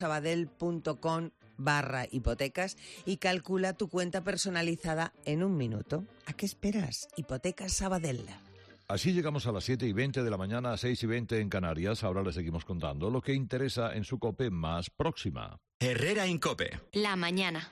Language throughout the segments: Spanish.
sabadell.com/hipotecas y calcula tu cuenta personalizada en un minuto. ¿A qué esperas? Hipotecas Sabadell. Así llegamos a las 7:20 de la mañana, 6:20 en Canarias. Ahora les seguimos contando lo que interesa en su COPE más próxima. Herrera en COPE. La mañana.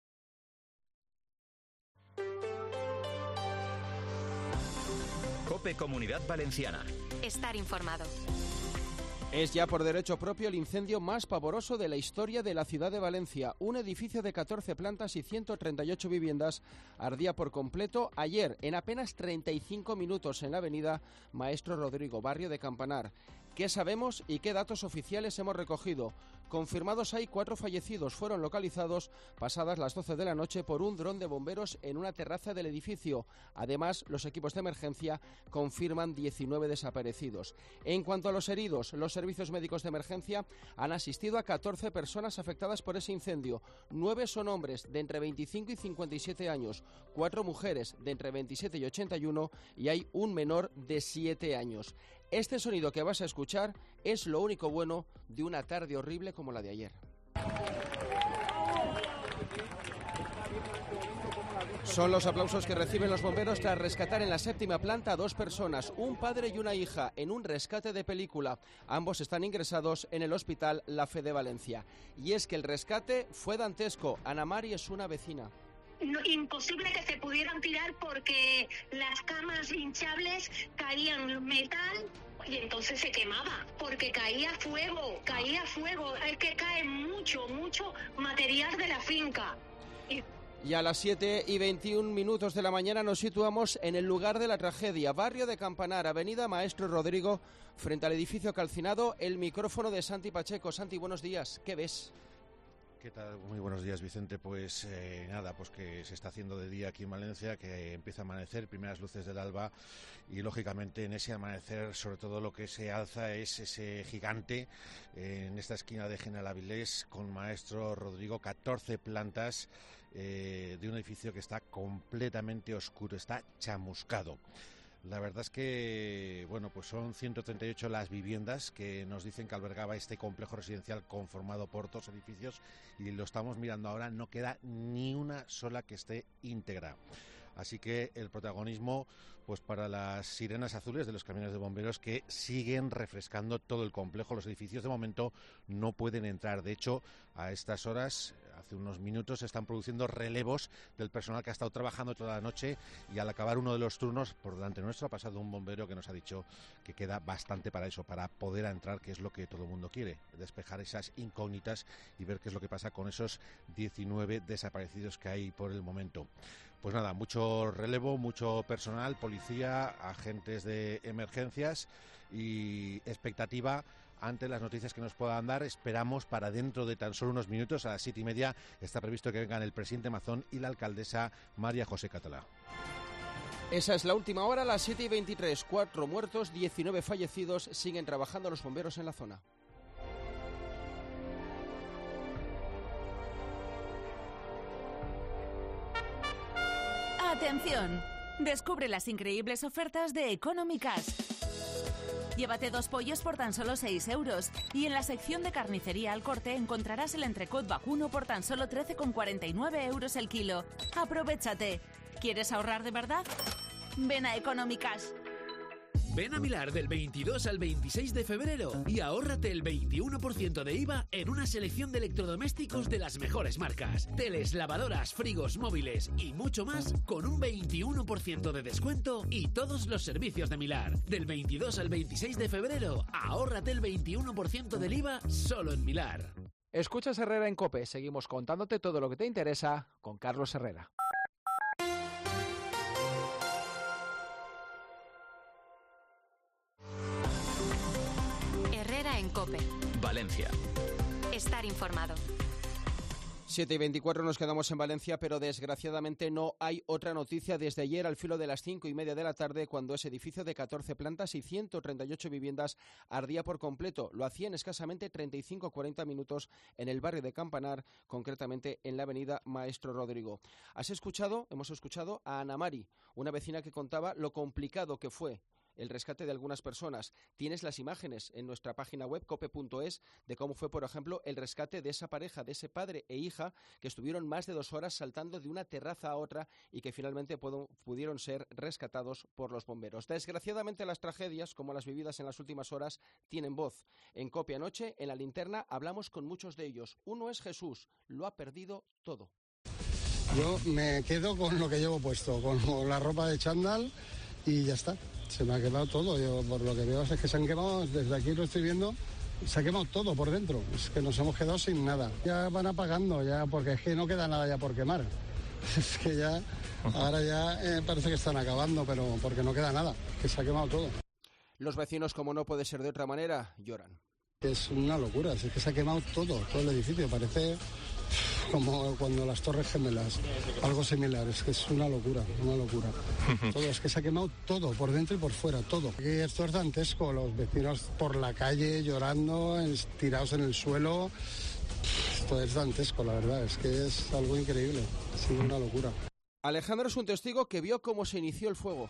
COPE Comunidad Valenciana. Estar informado. Es ya por derecho propio el incendio más pavoroso de la historia de la ciudad de Valencia. Un edificio de 14 plantas y 138 viviendas ardía por completo ayer, en apenas 35 minutos, en la avenida Maestro Rodrigo, barrio de Campanar. ¿Qué sabemos y qué datos oficiales hemos recogido? Confirmados hay 4 fallecidos. Fueron localizados pasadas las 12 de la noche por un dron de bomberos en una terraza del edificio. Además, los equipos de emergencia confirman 19 desaparecidos. En cuanto a los heridos, los servicios médicos de emergencia han asistido a 14 personas afectadas por ese incendio. 9 son hombres de entre 25 y 57 años, 4 mujeres de entre 27 y 81 y hay un menor de 7 años. Este sonido que vas a escuchar es lo único bueno de una tarde horrible como la de ayer. Son los aplausos que reciben los bomberos tras rescatar en la 7ª planta a 2 personas, un padre y una hija, en un rescate de película. Ambos están ingresados en el Hospital La Fe de Valencia. Y es que el rescate fue dantesco. Ana Mari es una vecina. Imposible que se pudieran tirar porque las camas hinchables caían metal y entonces se quemaba, porque caía fuego, es que cae mucho material de la finca. Y a las 7:21 de la mañana nos situamos en el lugar de la tragedia, barrio de Campanar, avenida Maestro Rodrigo, frente al edificio calcinado, el micrófono de Santi Pacheco. Santi, buenos días, ¿qué ves? ¿Qué tal? Muy buenos días, Vicente. Pues nada, pues que se está haciendo de día aquí en Valencia, que empieza a amanecer, primeras luces del alba, y lógicamente en ese amanecer sobre todo lo que se alza es ese gigante en esta esquina de General Avilés con Maestro Rodrigo, 14 plantas de un edificio que está completamente oscuro, está chamuscado. La verdad es que, bueno, pues son 138 las viviendas que nos dicen que albergaba este complejo residencial conformado por 2 edificios y lo estamos mirando ahora, no queda ni una sola que esté íntegra. Así que el protagonismo, pues para las sirenas azules de los camiones de bomberos que siguen refrescando todo el complejo. Los edificios de momento no pueden entrar. De hecho, a estas horas, hace unos minutos, se están produciendo relevos del personal que ha estado trabajando toda la noche y al acabar uno de los turnos, por delante nuestro ha pasado un bombero que nos ha dicho que queda bastante para eso, para poder entrar, que es lo que todo el mundo quiere, despejar esas incógnitas y ver qué es lo que pasa con esos 19 desaparecidos que hay por el momento. Pues nada, mucho relevo, mucho personal, policía, agentes de emergencias y expectativa ante las noticias que nos puedan dar. Esperamos para dentro de tan solo unos minutos, a las 7:30, está previsto que vengan el presidente Mazón y la alcaldesa María José Catalá. Esa es la última hora, a las 7:23, 4 muertos, 19 fallecidos, siguen trabajando los bomberos en la zona. ¡Atención! Descubre las increíbles ofertas de Economy Cash. Llévate 2 pollos por tan solo 6 euros y en la sección de carnicería al corte encontrarás el entrecot vacuno por tan solo 13,49 euros el kilo. ¡Aprovéchate! ¿Quieres ahorrar de verdad? Ven a Economy Cash. Ven a Milar del 22 al 26 de febrero y ahórrate el 21% de IVA en una selección de electrodomésticos de las mejores marcas. Teles, lavadoras, frigos, móviles y mucho más con un 21% de descuento y todos los servicios de Milar. Del 22 al 26 de febrero, ahórrate el 21% del IVA solo en Milar. Escuchas Herrera en COPE. Seguimos contándote todo lo que te interesa con Carlos Herrera. En COPE. Valencia. Estar informado. 7:24 nos quedamos en Valencia, pero desgraciadamente no hay otra noticia desde ayer al filo de las 5:30 de la tarde, cuando ese edificio de 14 plantas y 138 viviendas ardía por completo. Lo hacía en escasamente 35 o 40 minutos en el barrio de Campanar, concretamente en la avenida Maestro Rodrigo. Hemos escuchado a Ana Mari, una vecina que contaba lo complicado que fue el rescate de algunas personas. Tienes las imágenes en nuestra página web cope.es de cómo fue, por ejemplo, el rescate de esa pareja, de ese padre e hija que estuvieron más de 2 horas saltando de una terraza a otra y que finalmente pudieron ser rescatados por los bomberos. Desgraciadamente, las tragedias, como las vividas en las últimas horas, tienen voz. En COPE anoche, en la linterna, hablamos con muchos de ellos. Uno es Jesús, lo ha perdido todo. Yo me quedo con lo que llevo puesto, con la ropa de chándal y ya está. Se me ha quemado todo. Yo por lo que veo es que se han quemado, desde aquí lo estoy viendo, se ha quemado todo por dentro. Es que nos hemos quedado sin nada. Ya van apagando, ya porque es que no queda nada ya por quemar. Es que ya, ahora ya parece que están acabando, pero porque no queda nada, que se ha quemado todo. Los vecinos, como no puede ser de otra manera, lloran. Es una locura, es que se ha quemado todo el edificio, parece como cuando las Torres Gemelas, algo similar, es que es una locura. Todo, es que se ha quemado todo, por dentro y por fuera, todo. Y esto es dantesco, los vecinos por la calle llorando, tirados en el suelo, esto es dantesco, la verdad, es que es algo increíble, ha sido una locura. Alejandro es un testigo que vio cómo se inició el fuego.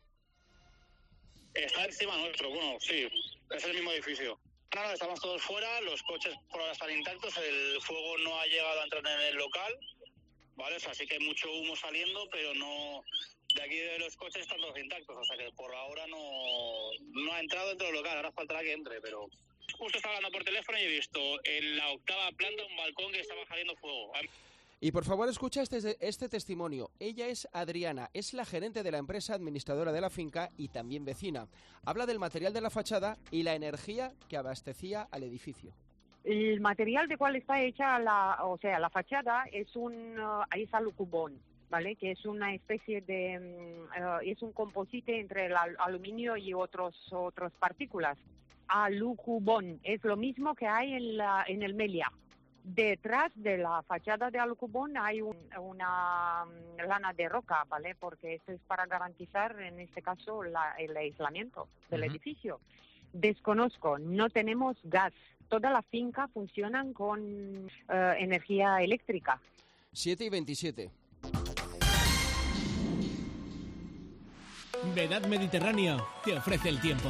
Está encima nuestro, bueno, sí, es el mismo edificio. No, estamos todos fuera, los coches por ahora están intactos, el fuego no ha llegado a entrar en el local, ¿vale? O sea, sí que hay mucho humo saliendo, pero no, de aquí de los coches están todos intactos, o sea que por ahora no ha entrado dentro del local, ahora faltará que entre, pero justo estaba hablando por teléfono y he visto en la 8ª planta un balcón que estaba saliendo fuego. Y por favor escucha este testimonio. Ella es Adriana, es la gerente de la empresa administradora de la finca y también vecina. Habla del material de la fachada y la energía que abastecía al edificio. El material de cual está hecha la fachada es es alucubón, ¿vale? Que es una especie de es un composite entre el aluminio y otras partículas. Alucubón es lo mismo que hay en el Meliá. Detrás de la fachada de alucubón hay una lana de roca, ¿vale? Porque esto es para garantizar, en este caso, el aislamiento del edificio. Desconozco, no tenemos gas. Toda la finca funciona con energía eléctrica. 7:27. Vedad Mediterráneo te ofrece el tiempo.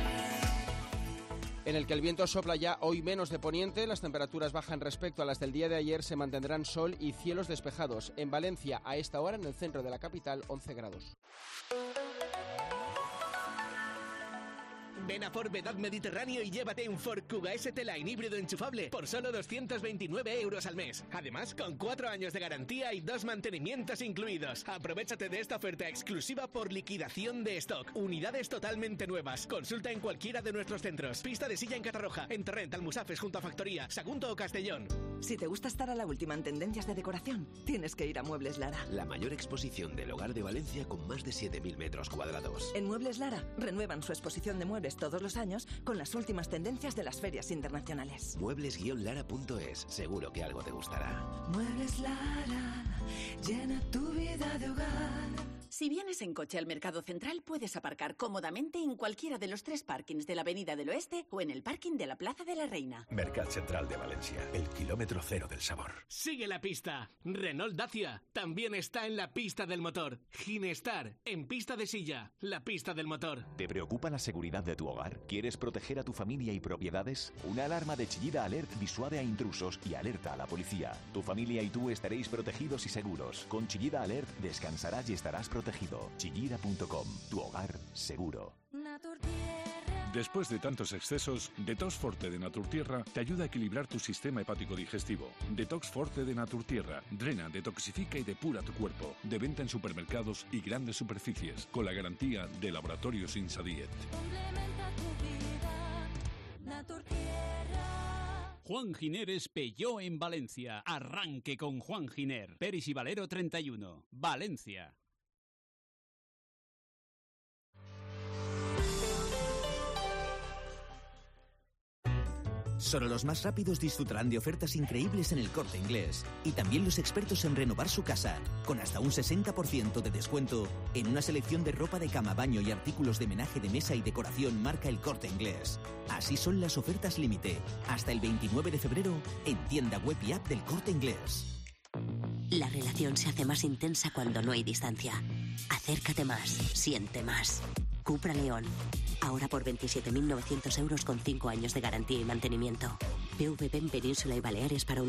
En el que el viento sopla ya hoy menos de poniente, las temperaturas bajan respecto a las del día de ayer, se mantendrán sol y cielos despejados. En Valencia, a esta hora, en el centro de la capital, 11 grados. Ven a Ford Vedad Mediterráneo y llévate un Ford Kuga ST-Line híbrido enchufable por solo 229 € al mes. Además, con 4 años de garantía y 2 mantenimientos incluidos. Aprovéchate de esta oferta exclusiva por liquidación de stock. Unidades totalmente nuevas. Consulta en cualquiera de nuestros centros. Pista de Silla en Catarroja, en Torrent, Almusafes junto a Factoría, Sagunto o Castellón. Si te gusta estar a la última en tendencias de decoración, tienes que ir a Muebles Lara. La mayor exposición del hogar de Valencia con más de 7.000 metros cuadrados. En Muebles Lara renuevan su exposición de muebles todos los años con las últimas tendencias de las ferias internacionales. Muebles-lara.es, seguro que algo te gustará. Muebles Lara, llena tu vida de hogar. Si vienes en coche al Mercado Central, puedes aparcar cómodamente en cualquiera de los 3 parkings de la Avenida del Oeste o en el parking de la Plaza de la Reina. Mercat Central de Valencia, el kilómetro cero del sabor. Sigue la pista. Renault Dacia también está en la pista del motor. Ginestar, en pista de silla, la pista del motor. ¿Te preocupa la seguridad de tu hogar? ¿Quieres proteger a tu familia y propiedades? Una alarma de Chillida Alert disuade a intrusos y alerta a la policía. Tu familia y tú estaréis protegidos y seguros. Con Chillida Alert descansarás y estarás protegido. Chillida.com, tu hogar seguro. Después de tantos excesos, Detox Forte de Naturtierra te ayuda a equilibrar tu sistema hepático digestivo. Detox Forte de Naturtierra drena, detoxifica y depura tu cuerpo. De venta en supermercados y grandes superficies, con la garantía de Laboratorios Insadiet. Juan Giner Peugeot en Valencia. Arranque con Juan Giner. Peris y Valero 31, Valencia. Solo los más rápidos disfrutarán de ofertas increíbles en El Corte Inglés. Y también los expertos en renovar su casa, con hasta un 60% de descuento en una selección de ropa de cama, baño y artículos de menaje de mesa y decoración marca El Corte Inglés. Así son las ofertas límite, hasta el 29 de febrero en tienda web y app del Corte Inglés. La relación se hace más intensa cuando no hay distancia. Acércate más, siente más. Cupra León. Ahora por 27.900 euros con 5 años de garantía y mantenimiento. PVP en Península y Baleares para un